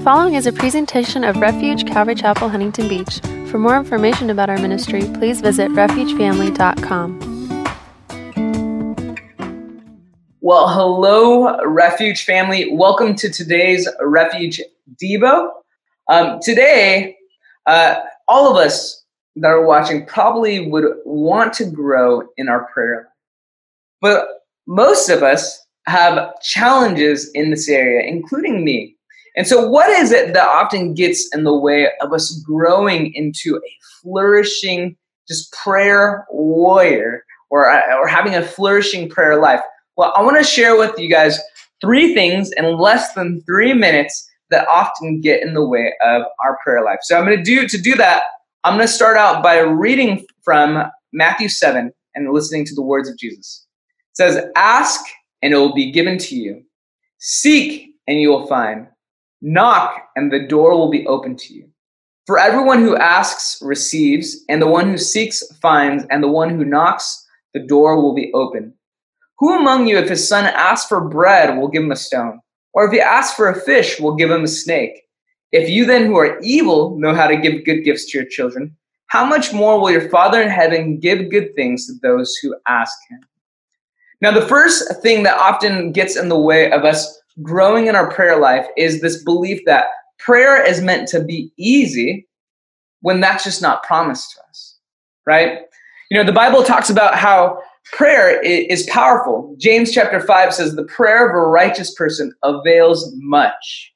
following is a presentation of Refuge Calvary Chapel, Huntington Beach. For more information about our ministry, please visit refugefamily.com. Well, hello, Refuge family. Welcome to today's Refuge Devo. Today, all of us that are watching probably would want to grow in our prayer life. But most of us have challenges in this area, including me. And so what is it that often gets in the way of us growing into a flourishing, just prayer warrior or having a flourishing prayer life? Well, I want to share with you guys 3 things in less than 3 minutes that often get in the way of our prayer life. So to do that, I'm going to start out by reading from Matthew 7 and listening to the words of Jesus. It says, "Ask and it will be given to you. Seek and you will find. Knock and the door will be open to you. For everyone who asks receives, and the one who seeks finds, and the one who knocks, the door will be open. Who among you, if his son asks for bread, will give him a stone? Or if he asks for a fish, will give him a snake? If you then who are evil know how to give good gifts to your children, how much more will your Father in heaven give good things to those who ask him?" Now, the first thing that often gets in the way of us growing in our prayer life is this belief that prayer is meant to be easy when that's just not promised to us, right? You know, the Bible talks about how prayer is powerful. James chapter 5 says the prayer of a righteous person avails much.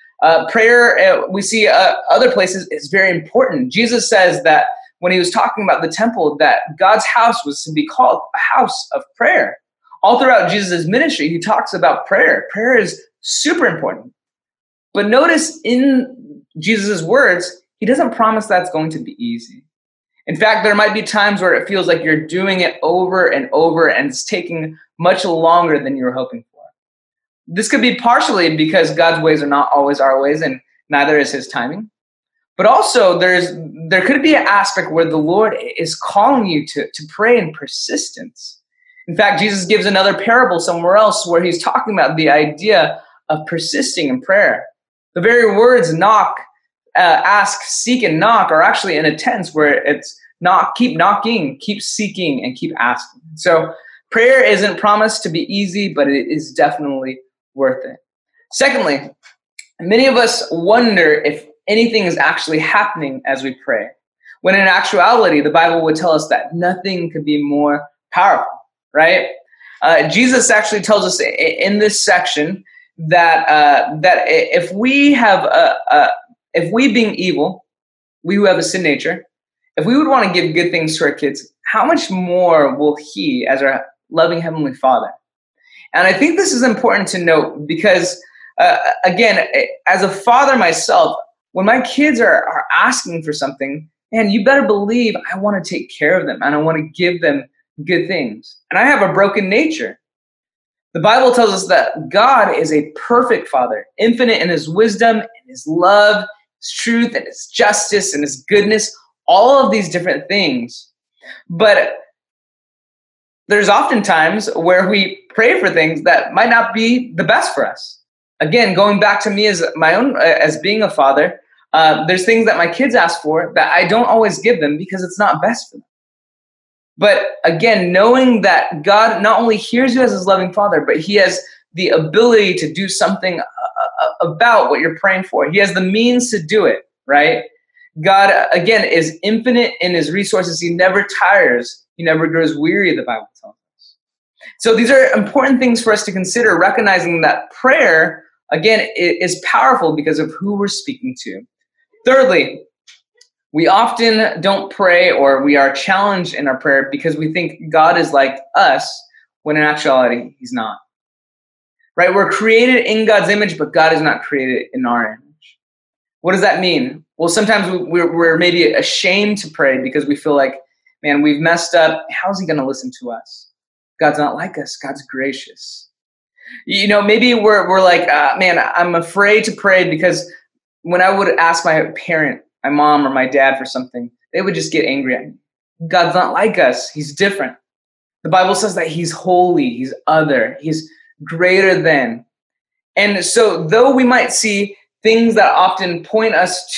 Prayer, we see other places, is very important. Jesus says that when he was talking about the temple, that God's house was to be called a house of prayer. All throughout Jesus' ministry, he talks about prayer. Prayer is super important. But notice in Jesus' words, he doesn't promise that's going to be easy. In fact, there might be times where it feels like you're doing it over and over and it's taking much longer than you were hoping for. This could be partially because God's ways are not always our ways and neither is his timing. But also there could be an aspect where the Lord is calling you to pray in persistence. In fact, Jesus gives another parable somewhere else where he's talking about the idea of persisting in prayer. The very words knock, ask, seek, and knock are actually in a tense where it's knock, keep knocking, keep seeking, and keep asking. So prayer isn't promised to be easy, but it is definitely worth it. Secondly, many of us wonder if anything is actually happening as we pray, when in actuality, the Bible would tell us that nothing could be more powerful. Right? Jesus actually tells us in this section that if we being evil, we who have a sin nature, if we would want to give good things to our kids, how much more will he, as our loving Heavenly Father? And I think this is important to note because, again, as a father myself, when my kids are asking for something, man, you better believe I want to take care of them and I want to give them good things. And I have a broken nature. The Bible tells us that God is a perfect Father, infinite in his wisdom, and his love, his truth, and his justice, and his goodness, all of these different things. But there's often times where we pray for things that might not be the best for us. Again, going back to me as being a father, there's things that my kids ask for that I don't always give them because it's not best for them. But again, knowing that God not only hears you as his loving Father, but he has the ability to do something about what you're praying for. He has the means to do it, right? God, again, is infinite in his resources. He never tires. He never grows weary, the Bible tells us. So these are important things for us to consider, recognizing that prayer, again, is powerful because of who we're speaking to. Thirdly, we often don't pray or we are challenged in our prayer because we think God is like us when in actuality, he's not. Right? We're created in God's image, but God is not created in our image. What does that mean? Well, sometimes we're maybe ashamed to pray because we feel like, man, we've messed up. How's he going to listen to us? God's not like us. God's gracious. You know, maybe we're like, man, I'm afraid to pray because when I would ask my parent, my mom or my dad for something, they would just get angry at me. God's not like us. He's different. The Bible says that he's holy, he's other, he's greater than. And so though we might see things that often point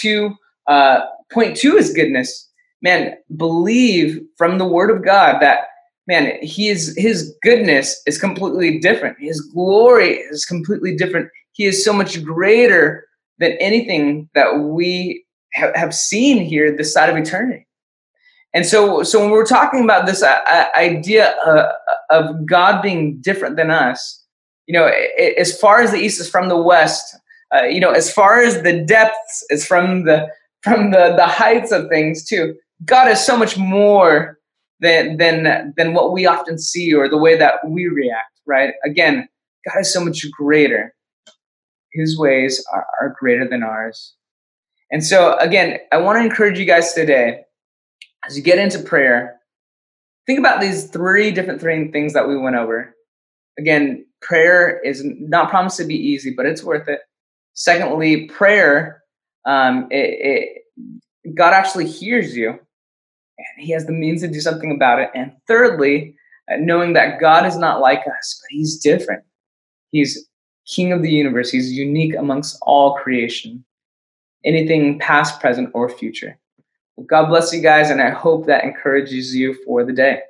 to his goodness, man, believe from the word of God that, man, his goodness is completely different. His glory is completely different. He is so much greater than anything that we have seen here this side of eternity. And so when we're talking about this idea of God being different than us, as far as the east is from the west, as far as the depths is from the heights of things too, God is so much more than what we often see or the way that we react, right? Again, God is so much greater. His ways are greater than ours. And so, again, I want to encourage you guys today, as you get into prayer, think about these three different things that we went over. Again, prayer is not promised to be easy, but it's worth it. Secondly, prayer, God actually hears you, and he has the means to do something about it. And thirdly, knowing that God is not like us, but he's different. He's King of the universe. He's unique amongst all creation, anything past, present, or future. Well, God bless you guys, and I hope that encourages you for the day.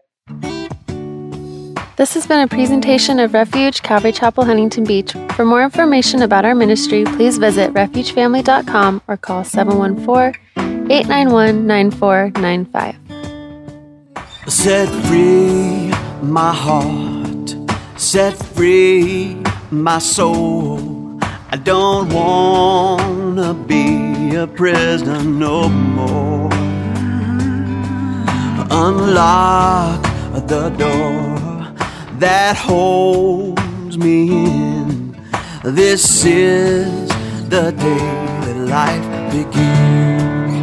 This has been a presentation of Refuge Calvary Chapel, Huntington Beach. For more information about our ministry, please visit refugefamily.com or call 714-891-9495. Set free my heart, set free my soul. I don't want to be a prisoner no more. Unlock the door that holds me in. This is the day that life begins.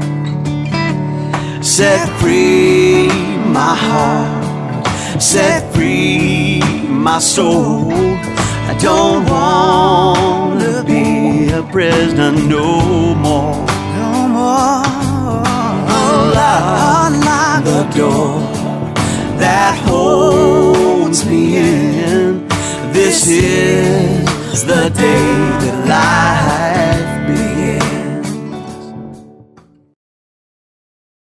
Set free my heart, set free my soul. I don't want to be a prisoner no more. No more. Unlock the door that holds me in. This is the day that life